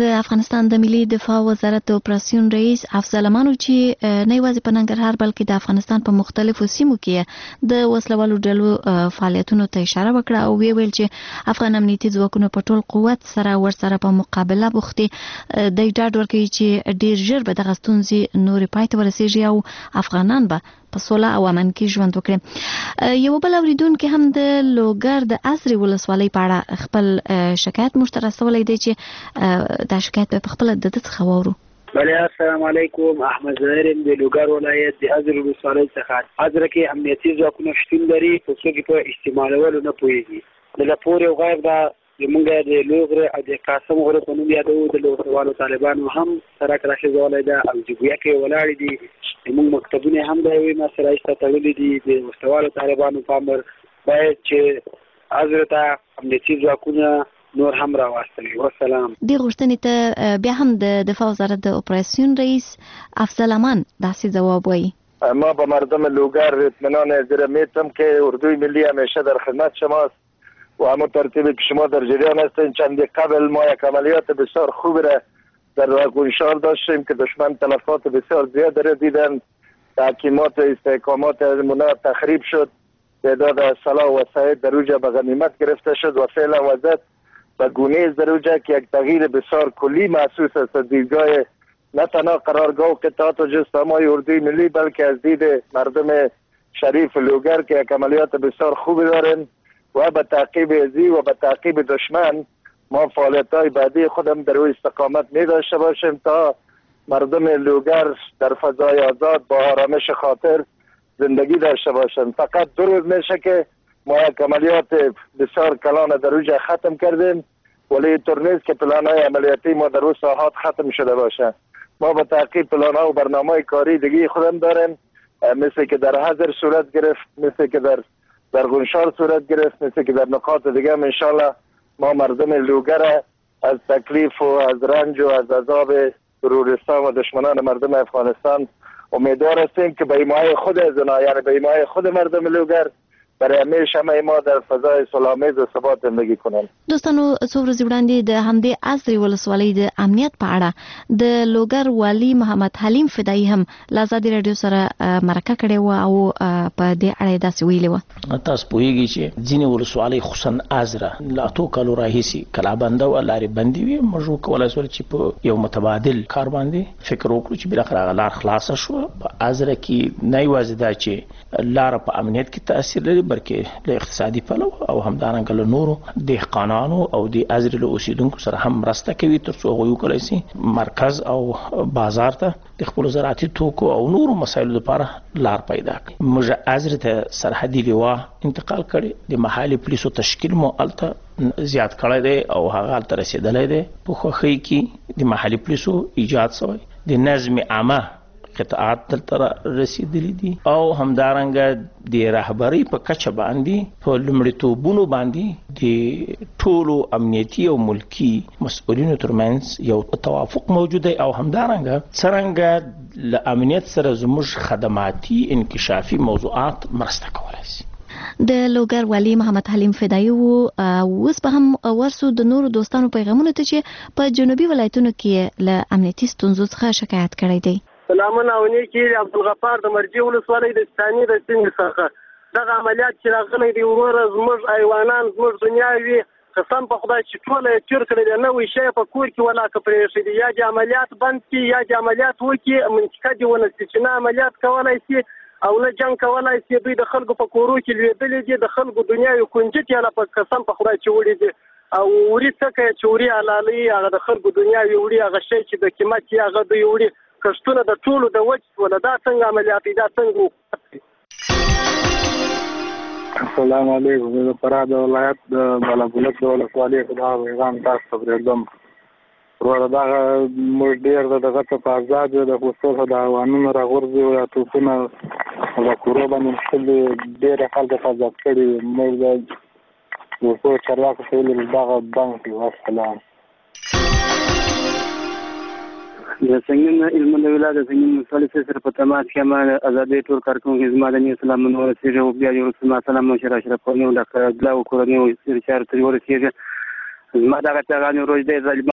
د افغانستان د ملي دفاع وزارت د اپراسیون رئیس افضل امان چې نه یوازې په ننګرهار بلکې د افغانستان په مختلفو سیمو کې د وسلوالو ډلو فعالیتونو ته اشاره وکړه او ویل چې افغان امنیتي ځواکونو په ټول قوت سره ورسره په مقابله بوختي د ډاډ ورکوي چې ډیر ژر به د غستونځي نورې پای ته ورسیږي او افغانان به په سوله او امن کې ژوند وکړي. یو بل اوریدونکو هم د لوګر د عصري ولسوالۍ په اړه خپل شکایت مشترسولای دی چې دا شکایت په خپل د څخه وورو. بله السلام علیکم، احمد ظاهر د لوګر ولایت د عصري ولسوالۍ څخه. عصر کې امنیتي ځواکونه شتون لري خو څوک په استعمالولو نه پوهیږي. د راپور یو غیر دا زمونږ د لوګر او د قاسم غره په نوم یادو د لوګروالو طالبانو هم سره راخیزولای دا او جګویا کې ولاړ دي. زمونږ مکتبونه هم د یوې مسله ایسته تړلي دي. د وسلوالو طالبانو په امر باید چې عصر ته امنیتي ځواکونه نور هم راوستلي. والسلام. د غوښتنې ته بیا هم د دفاع وزارت د اپراسیون رئیس افضل امان داسې جواب وایي. ما به مردم لوگر اطمینان ازده میتم که اردوی ملی همیشه در خدمت شماست و همون ترتیبی که شما در جریان هستین. چندی قبل ما یک عملیات بسیار خوب را در راگونشار داشتیم که دشمن تلفات بسیار زیاد را دیدن. تحکیمات و استحکامات منا تخریب شد. تعداد سلاح و وسایل در اوجه به غنیمت گرفته شد و فعلا وضعیت به گونه است در اوجه که یک تغییر بسیار کلی محسوس است از دیدگاه نه تنها قرارگاه و قطعات و جستمای اردوی ملی بلکه از دید مردم شریف لوگر که یک عملیات بسیار خوبی دارن و به تعقیب ازی و به تعقیب دشمن ما فعالیت‌های بعدی خودم در روی استقامت می داشته باشیم تا مردم لوگر در فضای آزاد با آرامش خاطر زندگی داشته باشند. فقط 2 روز میشه که ما یک عملیات بسیار کلان در اوج ختم کردیم ولی اینطور نیست که پلان‌های عملیاتی ما در اون ساحات ختم شده باشه. ما به تعقیب پلان‌ها و برنامه‌های کاری دیگه خودم داریم، مثل که در حضر صورت گرفت، مثل که در گونشار صورت گرفت، مثل که در نقاط دیگه هم انشالله ما مردم لوگر از تکلیف و از رنج و از عذاب تروریستان و دشمنان مردم افغانستان امیدوار هستیم که به ایمای خود از اونا، یعنی به ایمای خود مردم لوگر برای همیشه ما در فضای صلح‌آمیز و ثبات زندگی کنیم. دوستانو څو ورځې وړاندې د همدې عصري ولسوالۍ د امنیت په اړه د لوګر والي محمد حلیم فدایي هم له ازادي راډیو سره مرکه کړې و او په دې اړه داسې ویلي و. تاسو پوهیږئ چې ځینې ولسوالۍ خصوصا عصره له 8 کالو راهیسې کلابنده او لارې بندي وي. موږ کولای شو چې په یو متبادل کار باندې فکر وکړو چې بالاخره لار خلاصه شو. په عصره کې نه یوازې دا چې لار په امنیت کې تاثیر لري بلکې له اقتصادي پلو او همدارنګه له نورو دهقانانو او د عزر له اوسیدونکو سره هم مرسته کوي ترڅو هغوی وکولای شي مرکز او بازار ته د خپل زراعتي توکو او نورو مسایلو لپاره لار پیدا کړي. موږ عزر ته سرحدي لوا انتقال کړي. د محلي پولیسو تشکیل مو الته زیات کړی دی او هغه الته رسیدلی دی. په خوښۍ کې د محلي پولیسو ایجاد شوی د نظم عامه قطعات دلته رسیدلی دي او همدارنګه د رهبری په کچه باندې په لومړیتوبونو باندې د ټولو امنیتي او ملکی مسؤلینو ترمنځ یو توافق موجود دی او همدارنګه څرنګه له امنیت سره زموږ خدماتي انکشافي موضوعات مرسته کولای شي. د لوګر والي محمد حلیم فدایي وو. اوس به هم ورسو د نورو دوستانو پیغامونو ته چې په جنوبي ولایتونو کې له امنیتي ستونزو څخه شکایت کړی دی. سلامونه او نیکی عبدالغفار د مرجې ولسوالۍ د ستاني د سیمې څخه. دغه عملیات چې راغلی دی وروره زموږ ایوانان زموږ دنیاوي قسم په خدای چې ټوله یې تیر کړی دی. نوی شی په کور کې ولاکه پرېښی دی. یا د عملیات بند کړي یا د عملیات وکړي منطقه دې ونه شي چې نه عملیات کولی شي او نه جنګ کولی شي. دوی د خلکو په کورو کې لوېدلي دي. د خلکو دنیاوي کنجد یې په قسم په خدای چې وړي دي او وړي څه کوي چې وړي حلالوي هغه د خلکو دنیاوي وړي هغه شی چې د قیمت یې هغه دوی وړي. کښتونه د ټولو د وچ ولا دا څنګه عملیات دا څنګه. السلام علیکم. د فراه د ولایت د بالابلک د ولسوالۍ په دا پیغام تاسو ته پرېږدم. ورته دغه موږ ډېر دغه ته په ازاد د خصوصا د حیوانونو راغورځي او توپونه د کورو باندې مشکل ډېر خلک په ځات کړي. موږ د وسو چارواکو ته ویل دغه بانک دی. والسلام. د څنګه علم د ولادت د څنګه مصالح سره په تماس کې ما آزادې ټول کارکونکو زما د نیو سلام نو ورسېږي او بیا یو سلام مشر اشرف قانون د کړه او کورنۍ او سر چار تر ورسېږي زما دغه پیغام روز دی